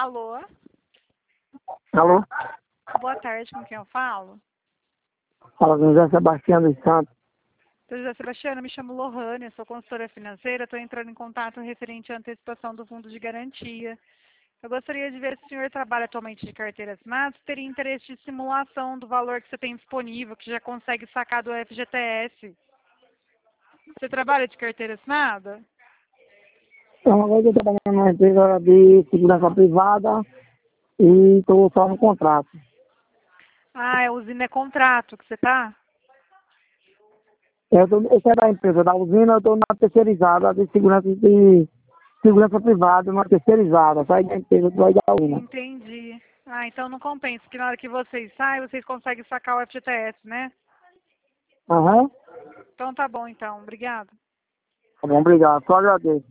Alô? Alô? Boa tarde, com quem eu falo? Fala com José Sebastião dos Santos. Sou José Sebastiana, me chamo Lohane, sou consultora financeira, estou entrando em contato referente à antecipação do fundo de garantia. Eu gostaria de ver se o senhor trabalha atualmente de carteira assinada, se teria interesse de simulação do valor que você tem disponível, que já consegue sacar do FGTS. Você trabalha de carteira assinada? Uma vez eu trabalhando numa empresa de segurança privada e estou só no contrato. Ah, a usina é contrato que você tá? Eu saí da empresa da usina, eu estou na terceirizada de segurança privada, uma terceirizada. Saí da empresa do da usina. Entendi. Ah, então não compensa, porque na hora que vocês saem, vocês conseguem sacar o FGTS, né? Aham. Então tá bom, então. Obrigada. Tá bom, obrigado. Só agradeço.